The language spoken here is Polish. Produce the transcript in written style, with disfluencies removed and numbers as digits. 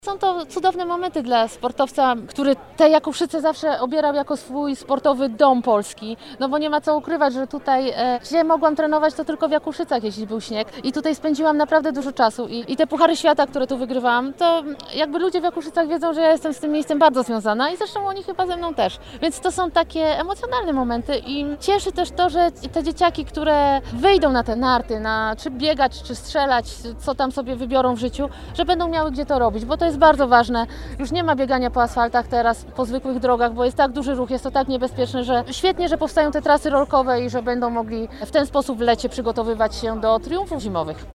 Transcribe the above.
Są to cudowne momenty dla sportowca, który te Jakuszyce zawsze obierał jako swój sportowy dom polski. No bo nie ma co ukrywać, że tutaj, gdzie mogłam trenować, to tylko w Jakuszycach, jeśli był śnieg. I tutaj spędziłam naprawdę dużo czasu. I te puchary świata, które tu wygrywałam, to jakby ludzie w Jakuszycach wiedzą, że ja jestem z tym miejscem bardzo związana i zresztą oni chyba ze mną też. Więc to są takie emocjonalne momenty i cieszy też to, że te dzieciaki, które wyjdą na te narty, czy biegać, czy strzelać, co tam sobie wybiorą w życiu, że będą miały gdzie to robić, bo to jest bardzo ważne. Już nie ma biegania po asfaltach teraz, po zwykłych drogach, bo jest tak duży ruch, jest to tak niebezpieczne, że świetnie, że powstają te trasy rolkowe i że będą mogli w ten sposób w lecie przygotowywać się do triumfów zimowych.